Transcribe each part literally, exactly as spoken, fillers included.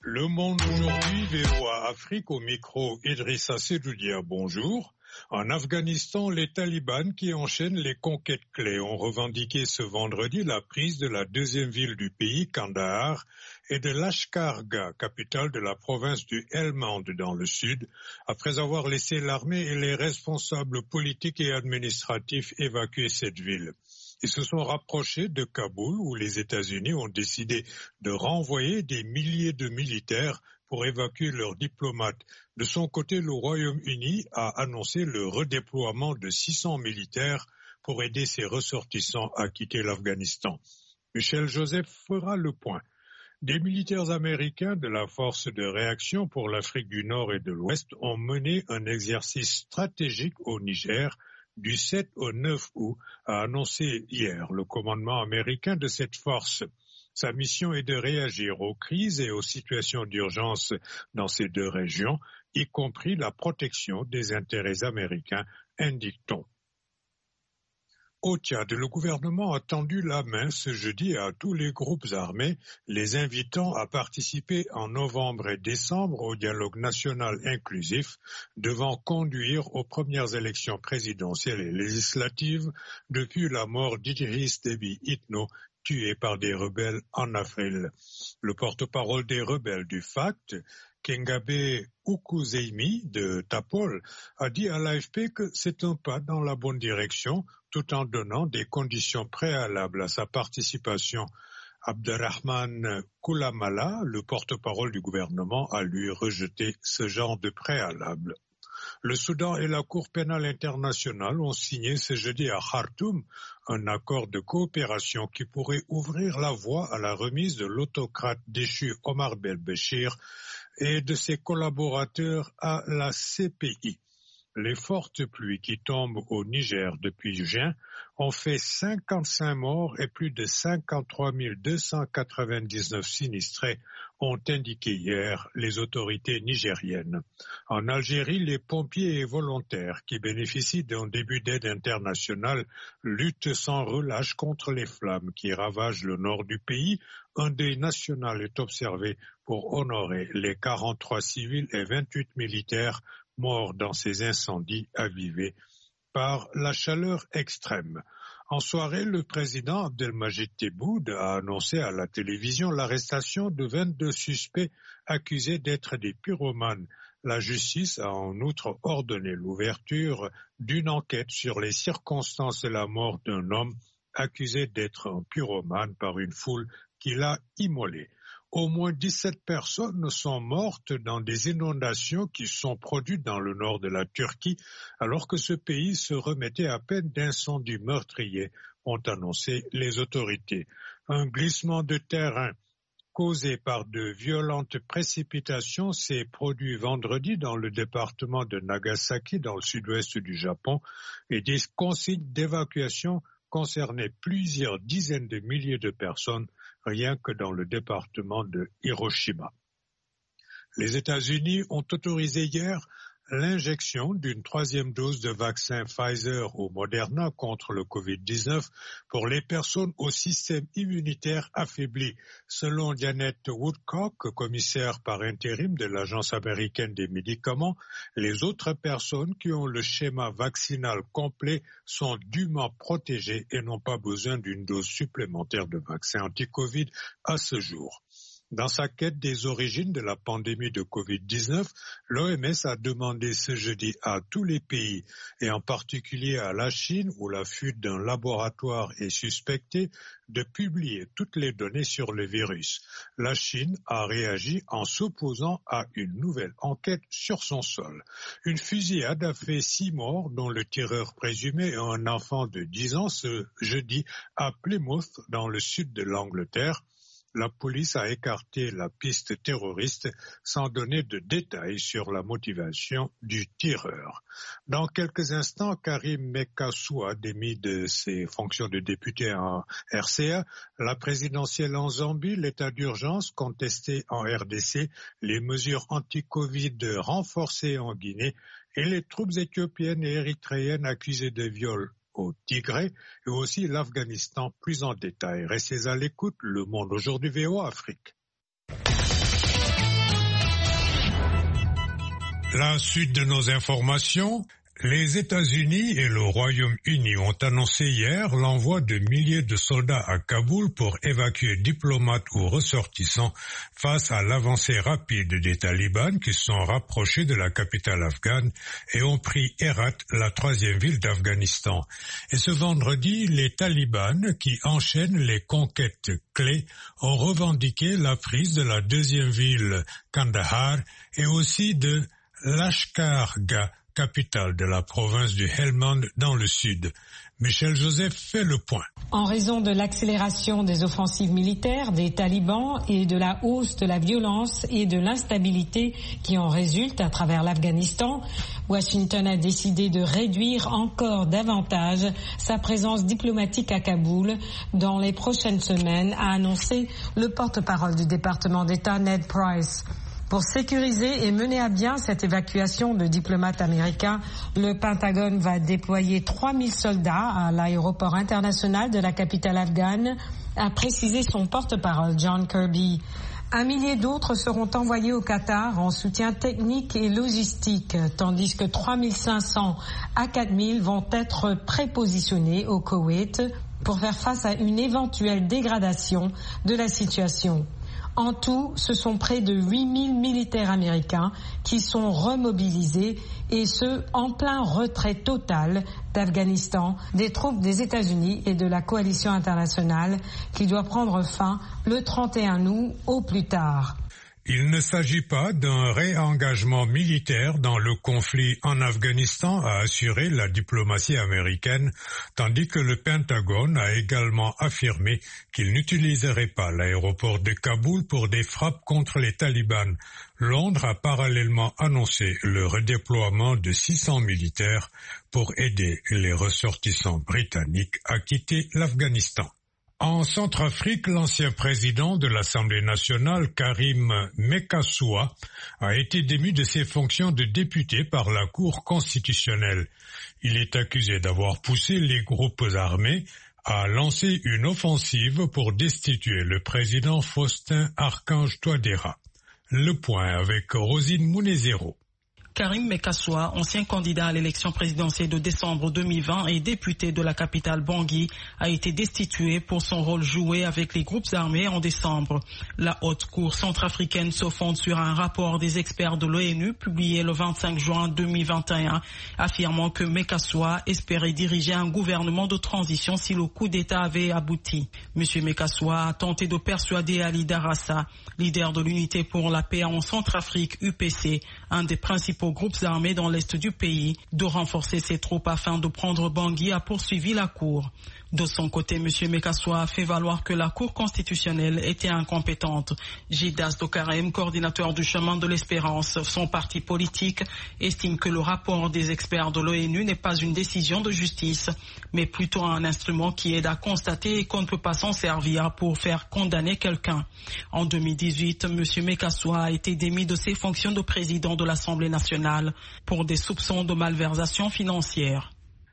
Le Monde aujourd'hui, V O A Afrique, au micro Idrissa Sedoudia, bonjour. En Afghanistan, les talibans qui enchaînent les conquêtes clés ont revendiqué ce vendredi la prise de la deuxième ville du pays, Kandahar, et de Lashkar-Gah, capitale de la province du Helmand dans le sud, après avoir laissé l'armée et les responsables politiques et administratifs évacuer cette ville. Ils se sont rapprochés de Kaboul, où les États-Unis ont décidé de renvoyer des milliers de militaires pour évacuer leurs diplomates. De son côté, le Royaume-Uni a annoncé le redéploiement de six cents militaires pour aider ses ressortissants à quitter l'Afghanistan. Michel Joseph fera le point. Des militaires américains de la force de réaction pour l'Afrique du Nord et de l'Ouest ont mené un exercice stratégique au Niger du sept au neuf août, a annoncé hier le commandement américain de cette force. Sa mission est de réagir aux crises et aux situations d'urgence dans ces deux régions, y compris la protection des intérêts américains, indique-t-on. Au Tchad, le gouvernement a tendu la main ce jeudi à tous les groupes armés, les invitant à participer en novembre et décembre au dialogue national inclusif, devant conduire aux premières élections présidentielles et législatives depuis la mort d'Idriss Déby Itno, tué par des rebelles en avril. Le porte-parole des rebelles du F A C T, Kengabe Ukuzeimi de Tapol, a dit à l'A F P que c'est un pas dans la bonne direction, tout en donnant des conditions préalables à sa participation. Abderrahman Koulamala, le porte-parole du gouvernement, a lui rejeté ce genre de préalable. Le Soudan et la Cour pénale internationale ont signé ce jeudi à Khartoum un accord de coopération qui pourrait ouvrir la voie à la remise de l'autocrate déchu Omar el-Béchir et de ses collaborateurs à la C P I. Les fortes pluies qui tombent au Niger depuis juin ont fait cinquante-cinq morts et plus de cinquante-trois mille deux cent quatre-vingt-dix-neuf sinistrés, ont indiqué hier les autorités nigériennes. En Algérie, les pompiers et volontaires qui bénéficient d'un début d'aide internationale luttent sans relâche contre les flammes qui ravagent le nord du pays. Un deuil national est observé pour honorer les quarante-trois civils et vingt-huit militaires morts dans ces incendies avivés par la chaleur extrême. En soirée, le président Abdelmajid Tebboune a annoncé à la télévision l'arrestation de vingt-deux suspects accusés d'être des pyromanes. La justice a en outre ordonné l'ouverture d'une enquête sur les circonstances de la mort d'un homme accusé d'être un pyromane par une foule qui l'a immolé. Au moins dix-sept personnes sont mortes dans des inondations qui sont produites dans le nord de la Turquie, alors que ce pays se remettait à peine d'incendies meurtriers, ont annoncé les autorités. Un glissement de terrain causé par de violentes précipitations s'est produit vendredi dans le département de Nagasaki, dans le sud-ouest du Japon, et des consignes d'évacuation concernaient plusieurs dizaines de milliers de personnes, rien que dans le département de Hiroshima. Les États-Unis ont autorisé hier l'injection d'une troisième dose de vaccin Pfizer ou Moderna contre le covid dix-neuf pour les personnes au système immunitaire affaibli. Selon Janet Woodcock, commissaire par intérim de l'Agence américaine des médicaments, les autres personnes qui ont le schéma vaccinal complet sont dûment protégées et n'ont pas besoin d'une dose supplémentaire de vaccin anti-Covid à ce jour. Dans sa quête des origines de la pandémie de covid dix-neuf, l'O M S a demandé ce jeudi à tous les pays, et en particulier à la Chine, où la fuite d'un laboratoire est suspectée, de publier toutes les données sur le virus. La Chine a réagi en s'opposant à une nouvelle enquête sur son sol. Une fusillade a fait six morts, dont le tireur présumé est un enfant de dix ans ce jeudi à Plymouth, dans le sud de l'Angleterre. La police a écarté la piste terroriste sans donner de détails sur la motivation du tireur. Dans quelques instants, Karim Mekassou a démis de ses fonctions de député en R C A, la présidentielle en Zambie, l'état d'urgence contesté en R D C, les mesures anti-Covid renforcées en Guinée et les troupes éthiopiennes et érythréennes accusées de viol au Tigré et aussi l'Afghanistan plus en détail. Restez à l'écoute, Le Monde aujourd'hui, V O A Afrique. La suite de nos informations. Les États-Unis et le Royaume-Uni ont annoncé hier l'envoi de milliers de soldats à Kaboul pour évacuer diplomates ou ressortissants face à l'avancée rapide des talibans qui se sont rapprochés de la capitale afghane et ont pris Herat, la troisième ville d'Afghanistan. Et ce vendredi, les talibans qui enchaînent les conquêtes clés ont revendiqué la prise de la deuxième ville, Kandahar, et aussi de Lashkar-Gah, capitale de la province du Helmand dans le sud. Michel Joseph fait le point. En raison de l'accélération des offensives militaires des talibans et de la hausse de la violence et de l'instabilité qui en résulte à travers l'Afghanistan, Washington a décidé de réduire encore davantage sa présence diplomatique à Kaboul dans les prochaines semaines, a annoncé le porte-parole du département d'État Ned Price. Pour sécuriser et mener à bien cette évacuation de diplomates américains, le Pentagone va déployer trois mille soldats à l'aéroport international de la capitale afghane, a précisé son porte-parole John Kirby. Un millier d'autres seront envoyés au Qatar en soutien technique et logistique, tandis que trois mille cinq cents à quatre mille vont être prépositionnés au Koweït pour faire face à une éventuelle dégradation de la situation. En tout, ce sont près de huit mille militaires américains qui sont remobilisés et ce, en plein retrait total d'Afghanistan des troupes des États-Unis et de la coalition internationale qui doit prendre fin le trente et un août au plus tard. Il ne s'agit pas d'un réengagement militaire dans le conflit en Afghanistan, a assuré la diplomatie américaine, tandis que le Pentagone a également affirmé qu'il n'utiliserait pas l'aéroport de Kaboul pour des frappes contre les talibans. Londres a parallèlement annoncé le redéploiement de six cents militaires pour aider les ressortissants britanniques à quitter l'Afghanistan. En Centrafrique, l'ancien président de l'Assemblée nationale, Karim Mekassoua, a été démis de ses fonctions de député par la Cour constitutionnelle. Il est accusé d'avoir poussé les groupes armés à lancer une offensive pour destituer le président Faustin Archange Touadéra. Le point avec Rosine Mounezero. Karim Mekassoua, ancien candidat à l'élection présidentielle de décembre deux mille vingt et député de la capitale Bangui, a été destitué pour son rôle joué avec les groupes armés en décembre. La haute cour centrafricaine se fonde sur un rapport des experts de l'ONU publié le vingt-cinq juin deux mille vingt et un, affirmant que Mekassoua espérait diriger un gouvernement de transition si le coup d'État avait abouti. Monsieur Mekassoua a tenté de persuader Ali Darassa, leader de l'Unité pour la paix en Centrafrique U P C, un des principaux groupes armés dans l'est du pays, de renforcer ses troupes afin de prendre Bangui, a poursuivi la Cour. De son côté, M. Mekassoua a fait valoir que la Cour constitutionnelle était incompétente. Gildas Dokarem, coordinateur du Chemin de l'Espérance, son parti politique, estime que le rapport des experts de l'ONU n'est pas une décision de justice, mais plutôt un instrument qui aide à constater et qu'on ne peut pas s'en servir pour faire condamner quelqu'un. En deux mille dix-huit, M. Mekassoua a été démis de ses fonctions de président de l'Assemblée nationale pour des soupçons de malversation financière.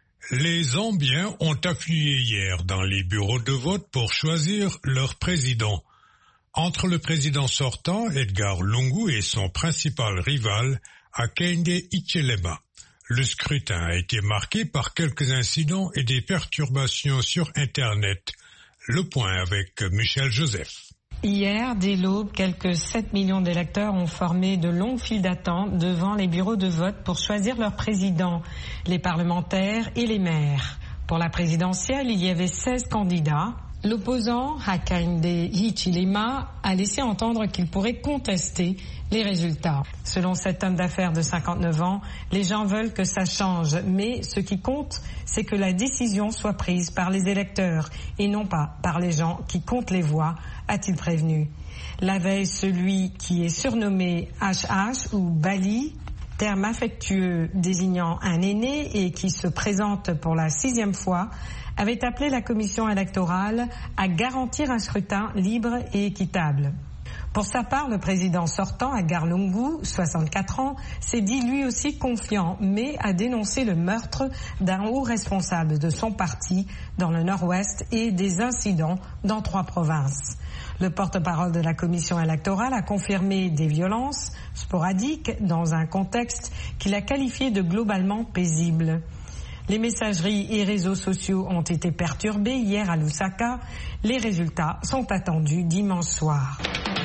Les Zambiens ont afflué hier dans les bureaux de vote pour choisir leur président. Entre le président sortant, Edgar Lungu, et son principal rival, Hakainde Hichilema. Le scrutin a été marqué par quelques incidents et des perturbations sur Internet. Le point avec Michel Joseph. Hier, dès l'aube, quelques sept millions d'électeurs ont formé de longues files d'attente devant les bureaux de vote pour choisir leur président, les parlementaires et les maires. Pour la présidentielle, il y avait seize candidats. L'opposant, Hakainde Hichilema, a laissé entendre qu'il pourrait contester les résultats. Selon cet homme d'affaires de cinquante-neuf ans, les gens veulent que ça change, mais ce qui compte, c'est que la décision soit prise par les électeurs et non pas par les gens qui comptent les voix, a-t-il prévenu. La veille, celui qui est surnommé H H ou Bali, terme affectueux désignant un aîné et qui se présente pour la sixième fois, avait appelé la commission électorale à garantir un scrutin libre et équitable. Pour sa part, le président sortant, Edgar Lungu, soixante-quatre ans, s'est dit lui aussi confiant, mais a dénoncé le meurtre d'un haut responsable de son parti dans le nord-ouest et des incidents dans trois provinces. Le porte-parole de la commission électorale a confirmé des violences sporadiques dans un contexte qu'il a qualifié de globalement paisible. Les messageries et réseaux sociaux ont été perturbés hier à Lusaka. Les résultats sont attendus dimanche soir.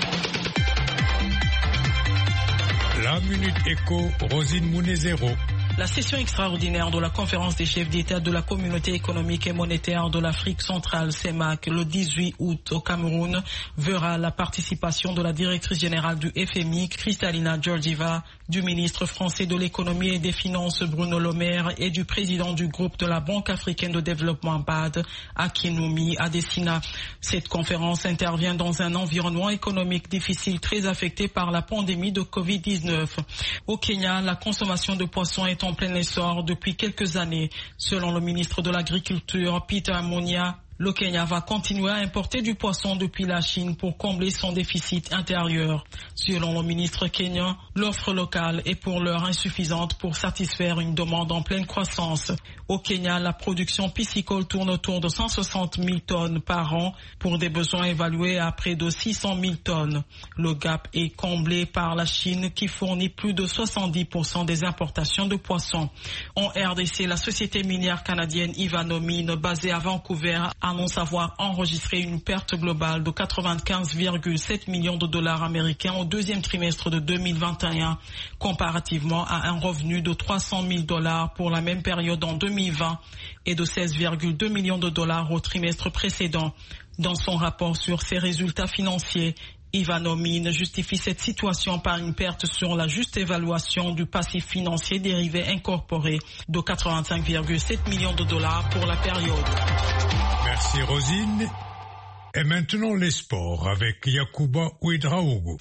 La Minute Éco, Rosine Mounezero. La session extraordinaire de la conférence des chefs d'État de la Communauté économique et monétaire de l'Afrique centrale, C E M A C, le dix-huit août au Cameroun, verra la participation de la directrice générale du F M I, Kristalina Georgieva, du ministre français de l'économie et des finances, Bruno Le Maire, et du président du groupe de la Banque africaine de développement B A D, Akinwumi Adesina. Cette conférence intervient dans un environnement économique difficile, très affecté par la pandémie de covid dix-neuf. Au Kenya, la consommation de poissons est en plein essor depuis quelques années. Selon le ministre de l'Agriculture, Peter Munya, le Kenya va continuer à importer du poisson depuis la Chine pour combler son déficit intérieur. Selon le ministre kenyan, l'offre locale est pour l'heure insuffisante pour satisfaire une demande en pleine croissance. Au Kenya, la production piscicole tourne autour de cent soixante mille tonnes par an pour des besoins évalués à près de six cent mille tonnes. Le gap est comblé par la Chine qui fournit plus de soixante-dix pour cent des importations de poissons. En R D C, la société minière canadienne Ivanhoe Mines, basée à Vancouver, annonce avoir enregistré une perte globale de quatre-vingt-quinze virgule sept millions de dollars américains au deuxième trimestre de deux mille vingt et un, comparativement à un revenu de trois cent mille dollars pour la même période en deux mille vingt et de seize virgule deux millions de dollars au trimestre précédent. Dans son rapport sur ses résultats financiers, Ivanhoe Mines justifie cette situation par une perte sur la juste évaluation du passif financier dérivé incorporé de quatre-vingt-cinq virgule sept millions de dollars pour la période. Merci Rosine. Et maintenant les sports avec Yacouba Ouedraogo.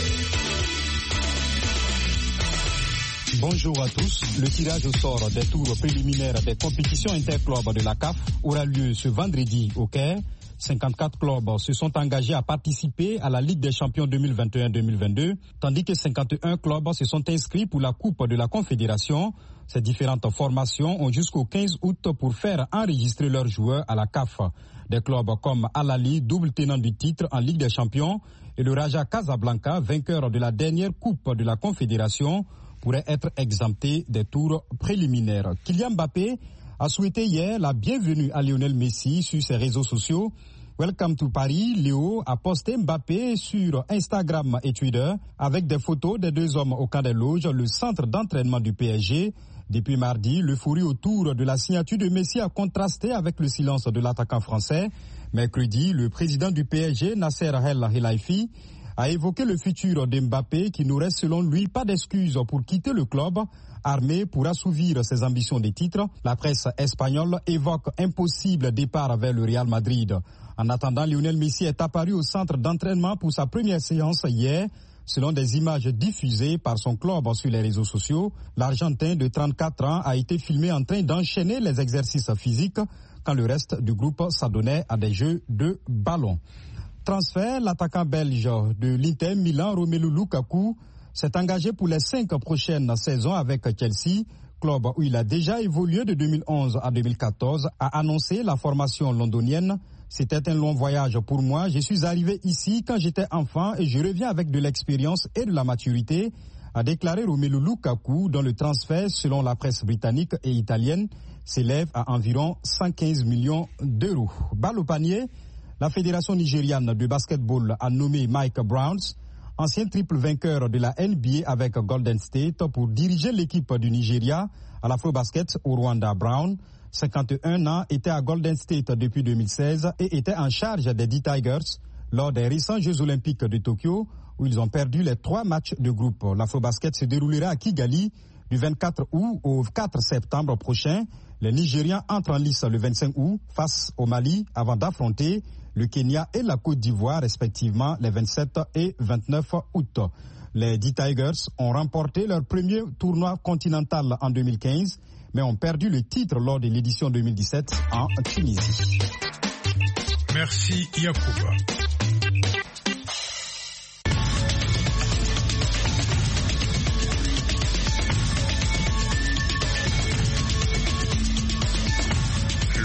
Bonjour à tous. Le tirage au sort des tours préliminaires des compétitions interclubs de la C A F aura lieu ce vendredi au Caire. cinquante-quatre clubs se sont engagés à participer à la Ligue des champions deux mille vingt et un deux mille vingt-deux, tandis que cinquante et un clubs se sont inscrits pour la Coupe de la Confédération. Ces différentes formations ont jusqu'au quinze août pour faire enregistrer leurs joueurs à la C A F. Des clubs comme Al Ahly, double tenant du titre en Ligue des champions, et le Raja Casablanca, vainqueur de la dernière Coupe de la Confédération, pourraient être exemptés des tours préliminaires. Kylian Mbappé a souhaité hier la bienvenue à Lionel Messi sur ses réseaux sociaux. Welcome to Paris, Léo a posté Mbappé sur Instagram et Twitter avec des photos des deux hommes au camp des loges, le centre d'entraînement du P S G. Depuis mardi, l'euphorie autour de la signature de Messi a contrasté avec le silence de l'attaquant français. Mercredi, le président du P S G, Nasser El Khelaifi, a évoqué le futur de Mbappé qui n'aurait selon lui pas d'excuses pour quitter le club, armé pour assouvir ses ambitions de titre. La presse espagnole évoque impossible départ vers le Real Madrid. En attendant, Lionel Messi est apparu au centre d'entraînement pour sa première séance hier. Selon des images diffusées par son club sur les réseaux sociaux, l'Argentin de trente-quatre ans a été filmé en train d'enchaîner les exercices physiques quand le reste du groupe s'adonnait à des jeux de ballon. Transfert, l'attaquant belge de l'Inter Milan, Romelu Lukaku, s'est engagé pour les cinq prochaines saisons avec Chelsea, club où il a déjà évolué de deux mille onze à deux mille quatorze, a annoncé la formation londonienne. C'était un long voyage pour moi. Je suis arrivé ici quand j'étais enfant et je reviens avec de l'expérience et de la maturité, a déclaré Romelu Lukaku, dont le transfert, selon la presse britannique et italienne, s'élève à environ cent quinze millions d'euros. Balle au panier, la Fédération nigériane de basketball a nommé Mike Browns, ancien triple vainqueur de la N B A avec Golden State, pour diriger l'équipe du Nigeria à l'Afrobasket au Rwanda. Brown, cinquante et un ans, était à Golden State depuis deux mille seize et était en charge des D Tigers lors des récents Jeux Olympiques de Tokyo où ils ont perdu les trois matchs de groupe. L'Afrobasket se déroulera à Kigali du vingt-quatre août au quatre septembre prochain. Les Nigérians entrent en lice le vingt-cinq août face au Mali avant d'affronter le Kenya et la Côte d'Ivoire respectivement les vingt-sept et vingt-neuf août. Les D Tigers ont remporté leur premier tournoi continental en deux mille quinze, mais ont perdu le titre lors de l'édition deux mille dix-sept en Tunisie. Merci Yacouba.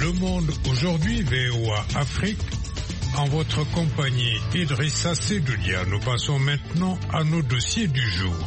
Le Monde aujourd'hui, V O A Afrique, en votre compagnie Idrissa Sedoudia. Nous passons maintenant à nos dossiers du jour.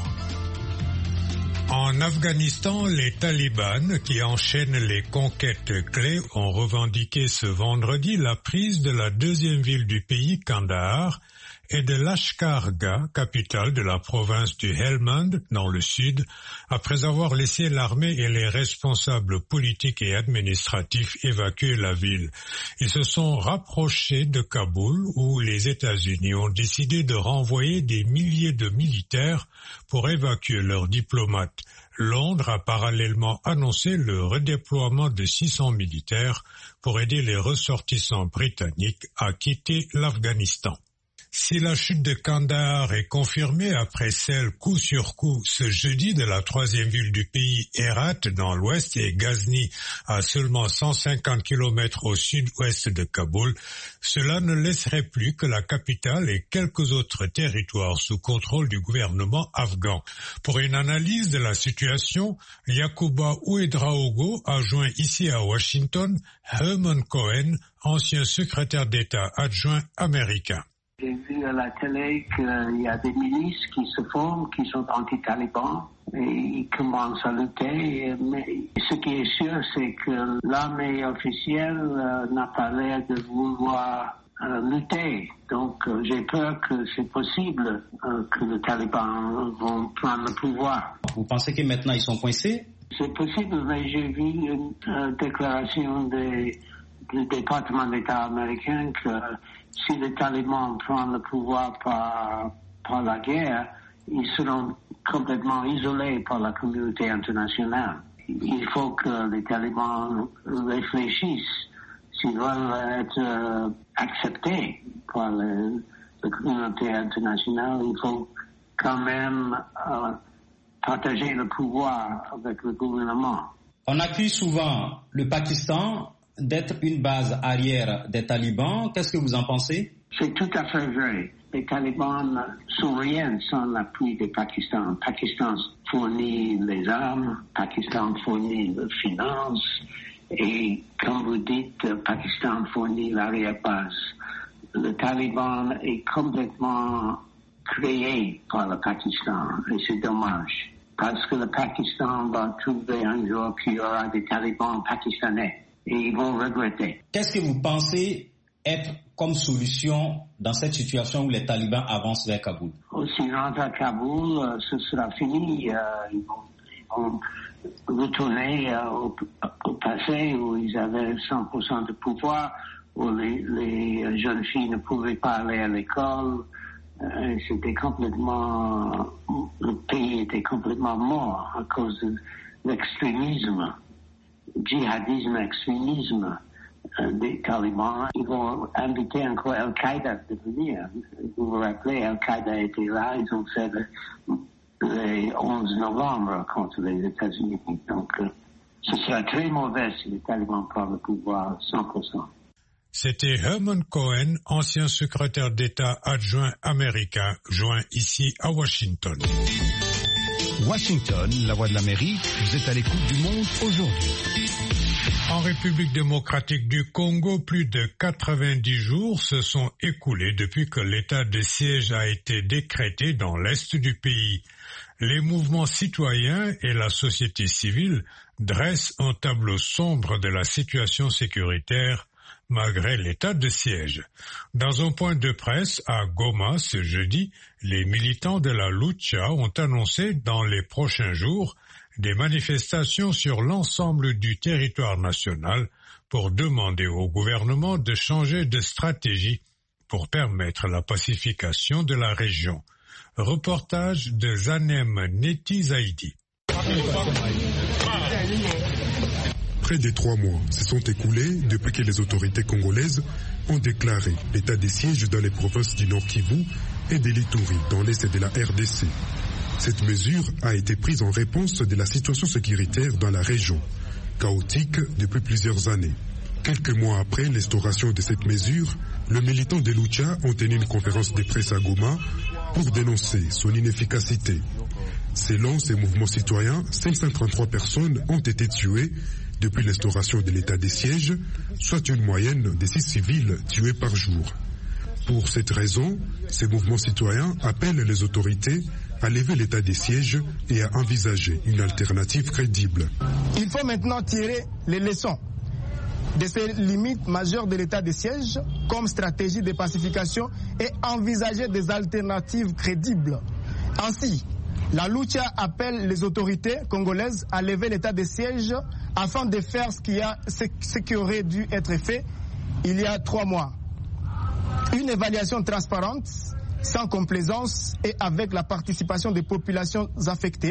En Afghanistan, les talibans qui enchaînent les conquêtes clés ont revendiqué ce vendredi la prise de la deuxième ville du pays, Kandahar, et de Lashkar Gah, capitale de la province du Helmand, dans le sud, après avoir laissé l'armée et les responsables politiques et administratifs évacuer la ville. Ils se sont rapprochés de Kaboul, où les États-Unis ont décidé de renvoyer des milliers de militaires pour évacuer leurs diplomates. Londres a parallèlement annoncé le redéploiement de six cents militaires pour aider les ressortissants britanniques à quitter l'Afghanistan. Si la chute de Kandahar est confirmée après celle coup sur coup ce jeudi de la troisième ville du pays, Herat dans l'ouest, et Ghazni à seulement cent cinquante kilomètres au sud-ouest de Kaboul, cela ne laisserait plus que la capitale et quelques autres territoires sous contrôle du gouvernement afghan. Pour une analyse de la situation, Yacouba Ouedraogo a joint ici à Washington Herman Cohen, ancien secrétaire d'État adjoint américain. J'ai vu à la télé qu'il y a des milices qui se forment, qui sont anti-talibans, et ils commencent à lutter. Mais ce qui est sûr, c'est que l'armée officielle euh, n'a pas l'air de vouloir euh, lutter. Donc euh, j'ai peur que c'est possible euh, que les talibans vont prendre le pouvoir. Vous pensez que maintenant ils sont coincés? C'est possible, mais j'ai vu une euh, déclaration des, du département d'État américain que si les talibans prennent le pouvoir par, par la guerre, ils seront complètement isolés par la communauté internationale. Il faut que les talibans réfléchissent s'ils veulent être euh, acceptés par le, la communauté internationale. Il faut quand même euh, partager le pouvoir avec le gouvernement. On accuse souvent le Pakistan d'être une base arrière des talibans. Qu'est-ce que vous en pensez? C'est tout à fait vrai. Les talibans ne sont rien sans l'appui du Pakistan. Le Pakistan fournit les armes, le Pakistan fournit les finances et, comme vous dites, le Pakistan fournit l'arrière-base. Le Taliban est complètement créé par le Pakistan et c'est dommage parce que le Pakistan va trouver un jour qu'il y aura des talibans pakistanais. Et ils vont regretter. Qu'est-ce que vous pensez être comme solution dans cette situation où les talibans avancent vers Kaboul? S'ils rentrent à Kaboul, euh, ce sera fini. Euh, ils, vont, ils vont retourner euh, au, au passé où ils avaient cent pour cent de pouvoir, où les, les jeunes filles ne pouvaient pas aller à l'école. Euh, c'était complètement... Le pays était complètement mort à cause de l'extrémisme. Djihadisme, extrémisme euh, des talibans. Ils vont inviter encore Al-Qaïda de venir. Vous vous rappelez, Al-Qaïda était là, ils ont fait le, le onze novembre contre les États-Unis. Donc, euh, ce sera très mauvais si les talibans prennent le pouvoir cent pour cent. C'était Herman Cohen, ancien secrétaire d'État adjoint américain, joint ici à Washington. Washington, la voix de l'Amérique, vous êtes à l'écoute du monde aujourd'hui. En République démocratique du Congo, plus de quatre-vingt-dix jours se sont écoulés depuis que l'état de siège a été décrété dans l'est du pays. Les mouvements citoyens et la société civile dressent un tableau sombre de la situation sécuritaire malgré l'état de siège. Dans un point de presse à Goma ce jeudi, les militants de la Lucha ont annoncé dans les prochains jours des manifestations sur l'ensemble du territoire national pour demander au gouvernement de changer de stratégie pour permettre la pacification de la région. Reportage de Zanem Neti Zaidi. Près de trois mois se sont écoulés depuis que les autorités congolaises ont déclaré l'état de siège dans les provinces du Nord Kivu et de l'Ituri dans l'est de la R D C. Cette mesure a été prise en réponse de la situation sécuritaire dans la région, chaotique depuis plusieurs années. Quelques mois après l'instauration de cette mesure, les militants de Lucha ont tenu une conférence de presse à Goma pour dénoncer son inefficacité. Selon ces mouvements citoyens, cinq cent trente-trois personnes ont été tuées depuis l'instauration de l'état des sièges, soit une moyenne de six civils tués par jour. Pour cette raison, ces mouvements citoyens appellent les autorités à lever l'état des sièges et à envisager une alternative crédible. Il faut maintenant tirer les leçons de ces limites majeures de l'état des sièges comme stratégie de pacification et envisager des alternatives crédibles. Ainsi, la Lucha appelle les autorités congolaises à lever l'état des sièges afin de faire ce qui, a, ce, ce qui aurait dû être fait il y a trois mois. Une évaluation transparente, sans complaisance et avec la participation des populations affectées,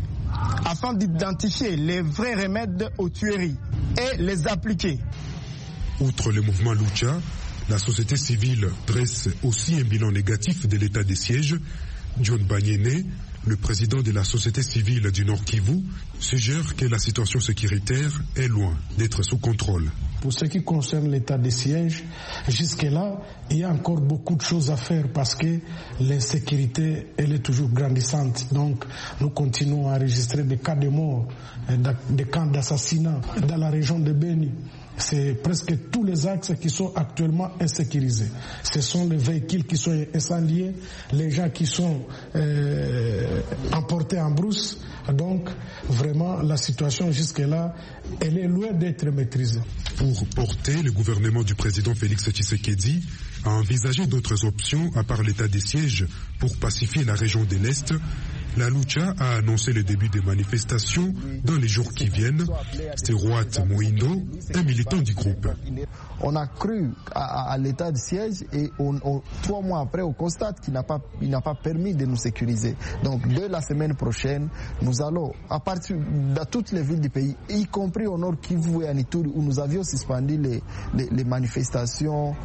afin d'identifier les vrais remèdes aux tueries et les appliquer. Outre le mouvement Lucha, la société civile dresse aussi un bilan négatif de l'état des sièges. John Banyene, le président de la société civile du Nord Kivu, suggère que la situation sécuritaire est loin d'être sous contrôle. Pour ce qui concerne l'état des sièges, jusque-là, il y a encore beaucoup de choses à faire parce que l'insécurité, elle est toujours grandissante. Donc, nous continuons à enregistrer des cas de mort, des cas d'assassinat dans la région de Beni. C'est presque tous les axes qui sont actuellement insécurisés. Ce sont les véhicules qui sont incendiés, les gens qui sont euh, emportés en brousse. Donc, vraiment, la situation jusque-là, elle est loin d'être maîtrisée. Pour porter, le gouvernement du président Félix Tshisekedi a envisagé d'autres options à part l'état des sièges pour pacifier la région de l'Est. La Lucha a annoncé le début des manifestations dans les jours qui viennent. Sterouat Moindo, un militant du groupe. On a cru à, à l'état de siège et on, on, trois mois après, on constate qu'il n'a pas, il n'a pas permis de nous sécuriser. Donc, dès la semaine prochaine, nous allons, à partir de toutes les villes du pays, y compris au nord Kivu et à Ituri, où nous avions suspendu les, les, les manifestations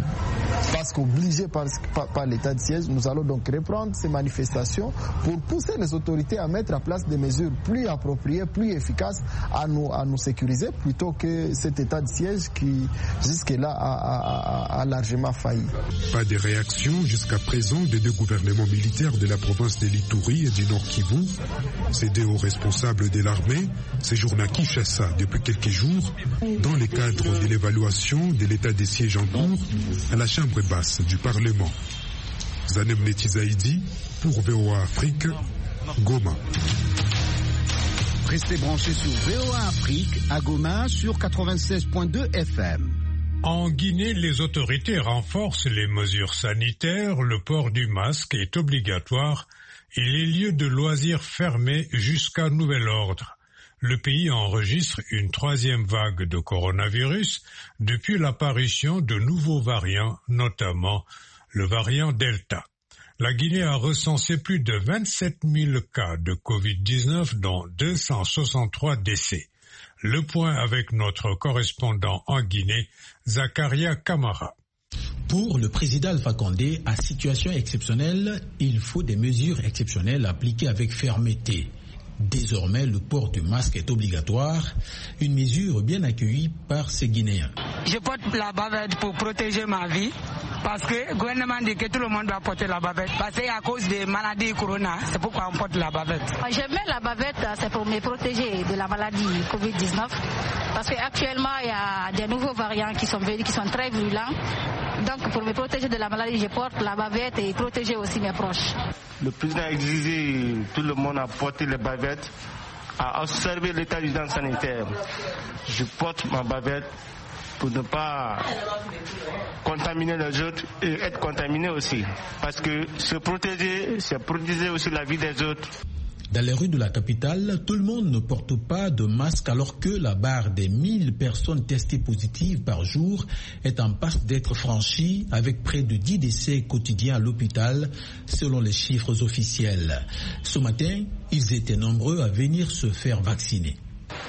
parce qu'obligés par, par, par l'état de siège, nous allons donc reprendre ces manifestations pour pousser les autorités à mettre en place des mesures plus appropriées, plus efficaces à nous, à nous sécuriser, plutôt que cet état de siège qui, jusque-là, a, a, a largement failli. Pas de réaction jusqu'à présent des deux gouvernements militaires de la province de l'Ituri et du Nord Kivu. Ces deux hauts responsables de l'armée séjournent à Kinshasa depuis quelques jours dans le cadre de l'évaluation de l'état des sièges en cours à la chambre basse du Parlement. Zanem Netizaïdi pour V O A Afrique, Goma. Restez branchés sur V O A Afrique à Goma sur quatre-vingt-seize point deux F M. En Guinée, les autorités renforcent les mesures sanitaires, le port du masque est obligatoire et les lieux de loisirs fermés jusqu'à nouvel ordre. Le pays enregistre une troisième vague de coronavirus depuis l'apparition de nouveaux variants, notamment le variant Delta. La Guinée a recensé plus de vingt-sept mille cas de covid dix-neuf, dont deux cent soixante-trois décès. Le point avec notre correspondant en Guinée, Zakaria Kamara. Pour le président Alpha Condé, à situation exceptionnelle, il faut des mesures exceptionnelles appliquées avec fermeté. Désormais, le port du masque est obligatoire, une mesure bien accueillie par ces Guinéens. Je porte la bavette pour protéger ma vie, parce que le gouvernement dit que tout le monde doit porter la bavette. Parce qu'à cause des maladies corona, c'est pourquoi on porte la bavette. Je mets la bavette, c'est pour me protéger de la maladie covid dix-neuf, parce qu'actuellement, il y a des nouveaux variants qui sont venus, qui sont très virulents. Donc, pour me protéger de la maladie, je porte la bavette et protéger aussi mes proches. Le président a exigé tout le monde à porter les bavettes, à observer l'état d'urgence sanitaire. Je porte ma bavette pour ne pas contaminer les autres et être contaminé aussi. Parce que se protéger, c'est protéger aussi la vie des autres. Dans les rues de la capitale, tout le monde ne porte pas de masque alors que la barre des mille personnes testées positives par jour est en passe d'être franchie avec près de dix décès quotidiens à l'hôpital selon les chiffres officiels. Ce matin, ils étaient nombreux à venir se faire vacciner.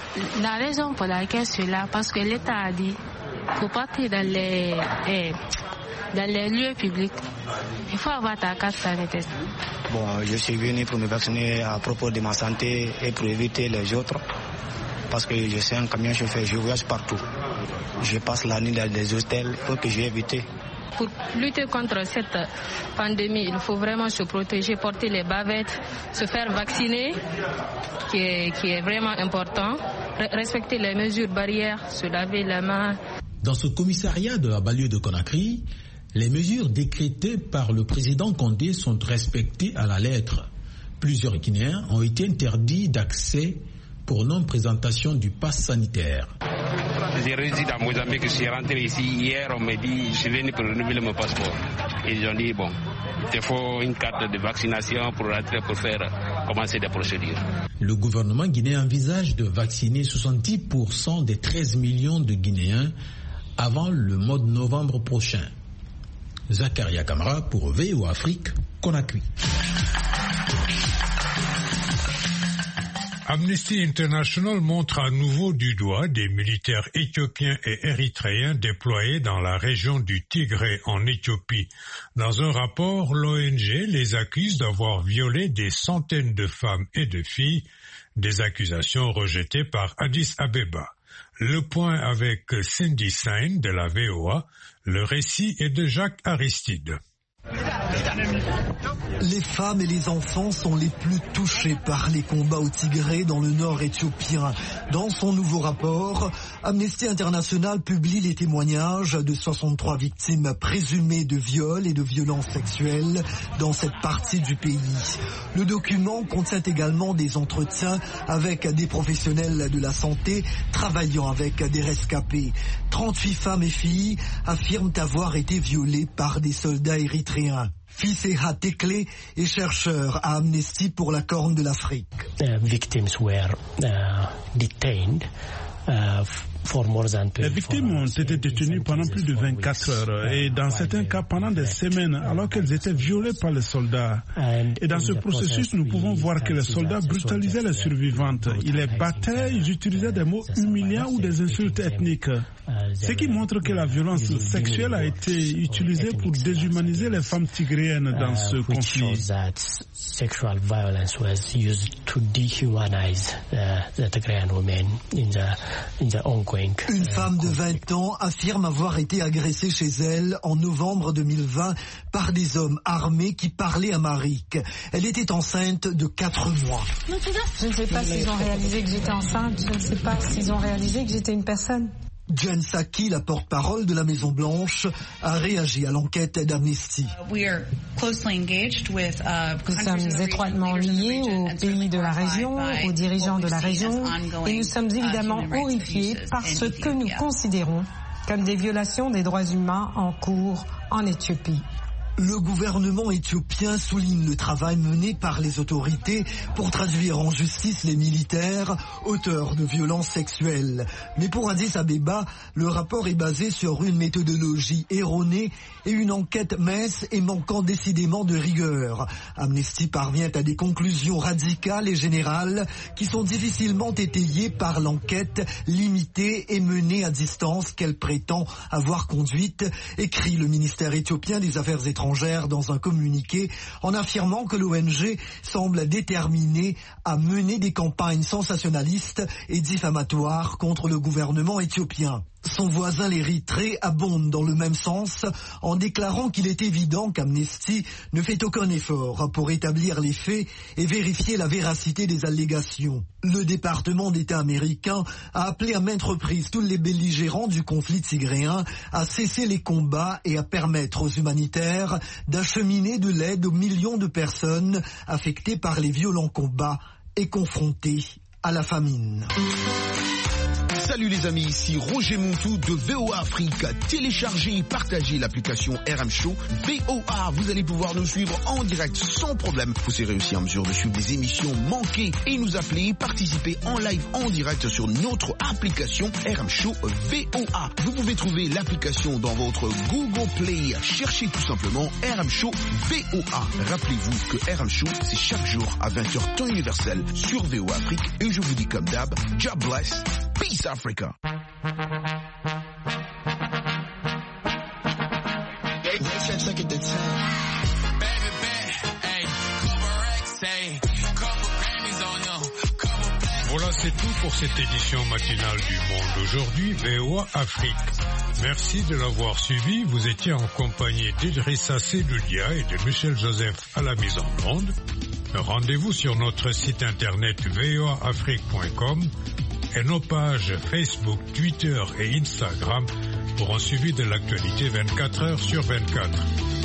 La raison pour laquelle c'est là, parce que l'État a dit qu'il faut partir dans les... Eh, dans les lieux publics, il faut avoir ta carte sanitaire. Bon, je suis venu pour me vacciner à propos de ma santé et pour éviter les autres. Parce que je suis un camion chauffeur, je voyage partout. Je passe la nuit dans des hôtels pour que j'ai évité. Pour lutter contre cette pandémie, il faut vraiment se protéger, porter les bavettes, se faire vacciner, qui est, qui est vraiment important, respecter les mesures barrières, se laver les mains. Dans ce commissariat de la banlieue de Conakry, les mesures décrétées par le président Condé sont respectées à la lettre. Plusieurs Guinéens ont été interdits d'accès pour non-présentation du pass sanitaire. J'ai réside à Mozambique, je suis rentré ici hier, on m'a dit, je suis venu pour renouveler mon passeport. Ils ont dit, bon, il faut une carte de vaccination pour rentrer, pour faire commencer des procédures. Le gouvernement guinéen envisage de vacciner soixante-dix pour cent des treize millions de Guinéens avant le mois de novembre prochain. Zakaria Kamara pour V O Afrique, Conakry. Amnesty International montre à nouveau du doigt des militaires éthiopiens et érythréens déployés dans la région du Tigré en Éthiopie. Dans un rapport, l'O N G les accuse d'avoir violé des centaines de femmes et de filles, des accusations rejetées par Addis Abeba. Le point avec Cindy Sain de la V O A, le récit est de Jacques Aristide. Les femmes et les enfants sont les plus touchés par les combats au Tigré dans le nord éthiopien. Dans son nouveau rapport, Amnesty International publie les témoignages de soixante-trois victimes présumées de viols et de violences sexuelles dans cette partie du pays. Le document contient également des entretiens avec des professionnels de la santé travaillant avec des rescapés. trente-huit femmes et filles affirment avoir été violées par des soldats érythréens. Fiseha Tekle est chercheur à Amnesty pour la Corne de l'Afrique. The victims were uh, detained uh, Les victimes ont été détenues pendant plus de vingt-quatre heures et dans certains cas pendant des semaines alors qu'elles étaient violées par les soldats. Et dans ce processus, nous pouvons voir que les soldats brutalisaient les survivantes. Ils les battaient, ils utilisaient des mots humiliants ou des insultes ethniques. Ce qui montre que la violence sexuelle a été utilisée pour déshumaniser les femmes tigréennes dans ce conflit. Sexual violence was used to dehumanize the Tigrayan women in the in the ongoing. Une femme de vingt ans affirme avoir été agressée chez elle en novembre deux mille vingt par des hommes armés qui parlaient amharique. Elle était enceinte de quatre mois. Je ne sais pas s'ils ont réalisé que j'étais enceinte, je ne sais pas s'ils ont réalisé que j'étais une personne. Jen Psaki, la porte-parole de la Maison-Blanche, a réagi à l'enquête d'Amnesty. Nous sommes étroitement liés aux pays de la région, aux dirigeants de la région, et nous sommes évidemment horrifiés par ce que nous considérons comme des violations des droits humains en cours en Éthiopie. Le gouvernement éthiopien souligne le travail mené par les autorités pour traduire en justice les militaires auteurs de violences sexuelles. Mais pour Addis Abeba, le rapport est basé sur une méthodologie erronée et une enquête mince et manquant décidément de rigueur. Amnesty parvient à des conclusions radicales et générales qui sont difficilement étayées par l'enquête limitée et menée à distance qu'elle prétend avoir conduite, écrit le ministère éthiopien des Affaires étrangères dans un communiqué en affirmant que l'O N G semble déterminée à mener des campagnes sensationnalistes et diffamatoires contre le gouvernement éthiopien. Son voisin l'Érythrée abonde dans le même sens en déclarant qu'il est évident qu'Amnesty ne fait aucun effort pour établir les faits et vérifier la véracité des allégations. Le département d'État américain a appelé à maintes reprises tous les belligérants du conflit tigréen à cesser les combats et à permettre aux humanitaires d'acheminer de l'aide aux millions de personnes affectées par les violents combats et confrontées à la famine. Salut les amis, ici Roger Montou de V O A Afrique. Téléchargez et partagez l'application R M Show V O A. Vous allez pouvoir nous suivre en direct sans problème. Vous serez aussi en mesure de suivre des émissions manquées et nous appeler, participer en live en direct sur notre application R M Show V O A. Vous pouvez trouver l'application dans votre Google Play. Cherchez tout simplement R M Show V O A. Rappelez-vous que R M Show, c'est chaque jour à vingt heures temps universel sur V O A Afrique. Et je vous dis comme d'hab, God bless, peace Africa. Voilà c'est tout pour cette édition matinale du Monde aujourd'hui, V O A Afrique. Merci de l'avoir suivi. Vous étiez en compagnie d'Idrissa Sedoudia et de Michel Joseph à la mise en onde. Rendez-vous sur notre site internet v o a afrique point com et nos pages Facebook, Twitter et Instagram pour un suivi de l'actualité vingt-quatre heures sur vingt-quatre.